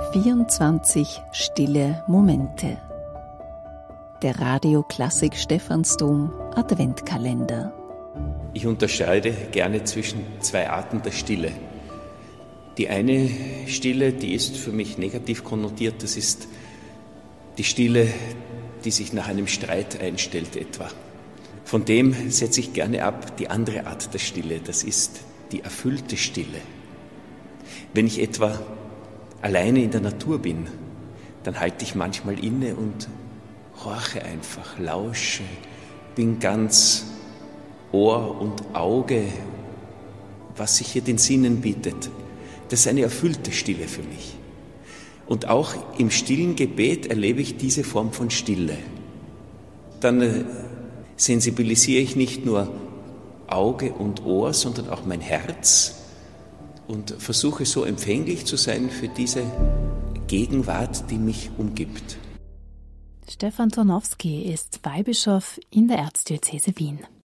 24 stille Momente. Der Radio Klassik Stephansdom Adventkalender. Ich unterscheide gerne zwischen zwei Arten der Stille. Die eine Stille, die ist für mich negativ konnotiert, das ist die Stille, die sich nach einem Streit einstellt etwa. Von dem setze ich gerne ab die andere Art der Stille, das ist die erfüllte Stille. Wenn ich etwa alleine in der Natur bin, dann halte ich manchmal inne und horche einfach, lausche, bin ganz Ohr und Auge, was sich hier den Sinnen bietet. Das ist eine erfüllte Stille für mich. Und auch im stillen Gebet erlebe ich diese Form von Stille. Dann sensibilisiere ich nicht nur Auge und Ohr, sondern auch mein Herz und versuche so empfänglich zu sein für diese Gegenwart, die mich umgibt. Stefan Tornowski ist Weihbischof in der Erzdiözese Wien.